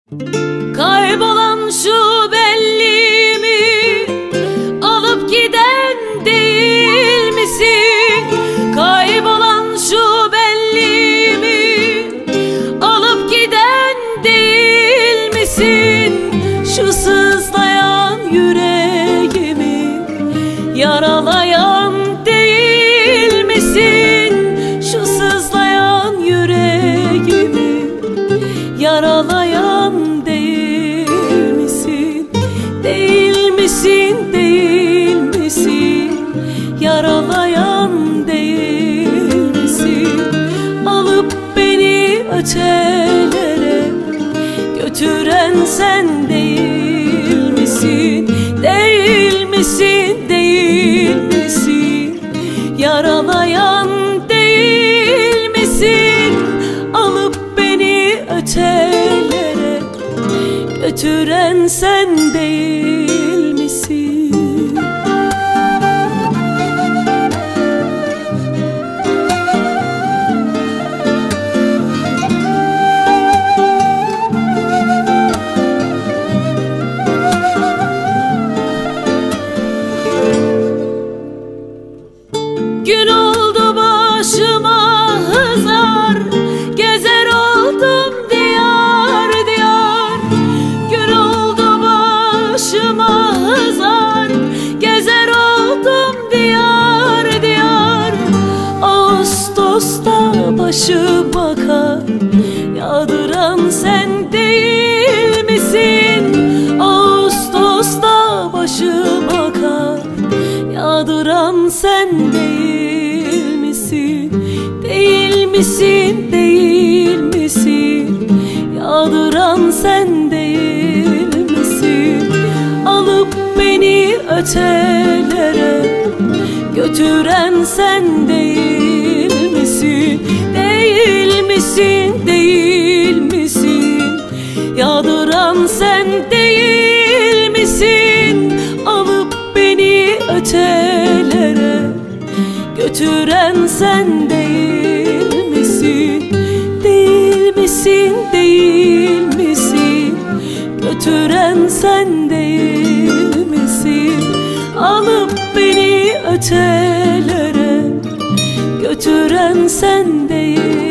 Kaybolan şu belliğimi alıp giden değil misin? Kaybolan şu belliğimi alıp giden değil misin? Şu sızlayan yüreğimi yaralayan değil misin? Şu sızlayan yüreğimi yaralayan değil misin? Değil misin, değil misin? Yaralayan değil misin? Alıp beni ötelere götüren sen değil misin? Değil misin, değil misin? Yaralayan değil misin? Alıp beni ötelere götüren sen değil misin? Gün oldu başıma hızar, gezer oldum diyar diyar. Gün oldu başıma hızar, gezer oldum diyar diyar. Ağustos'ta başıma kar yağdıran sen değil misin? Ağustos'ta başıma kar yağdıran sen değil misin? Değil misin, değil misin? Yağdıran sen değil misin? Alıp beni ötelere götüren sen değil misin? Değil misin, değil misin? Yağdıran sen değil misin? Alıp beni ötelere götüren sen değil misin? Değil misin, değil misin? Götüren sen değil misin? Alıp beni ötelere götüren sen değil